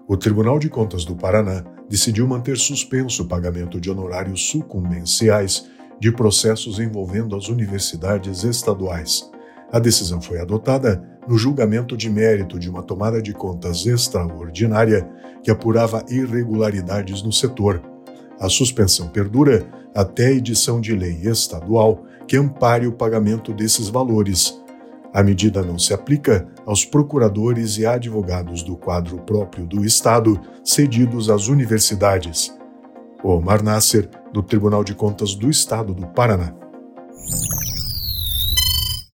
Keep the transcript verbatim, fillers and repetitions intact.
O Tribunal de Contas do Paraná decidiu manter suspenso o pagamento de honorários sucumbenciais de processos envolvendo as universidades estaduais. A decisão foi adotada no julgamento de mérito de uma tomada de contas extraordinária que apurava irregularidades no setor. A suspensão perdura até a edição de lei estadual que ampare o pagamento desses valores. A medida não se aplica aos procuradores e advogados do quadro próprio do Estado cedidos às universidades. Omar Nasser, do Tribunal de Contas do Estado do Paraná.